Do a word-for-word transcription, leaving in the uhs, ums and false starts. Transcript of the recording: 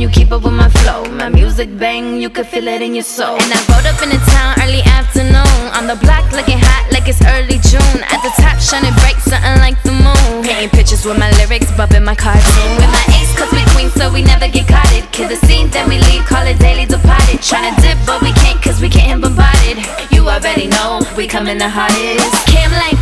you keep up with my flow. My music bang, you can feel it in your soul. And I rode up in the town early afternoon, on the block looking hot like it's early June. At the top shining bright, something like the moon. Painting pictures with my lyrics, bumping my cartoon. With my ace, cause we queen, so we never get caught it. Kill the scene, then we leave, call it daily departed. Tryna dip, but we can't, cause we getting bombarded. You already know, we coming the hottest. Cam Lang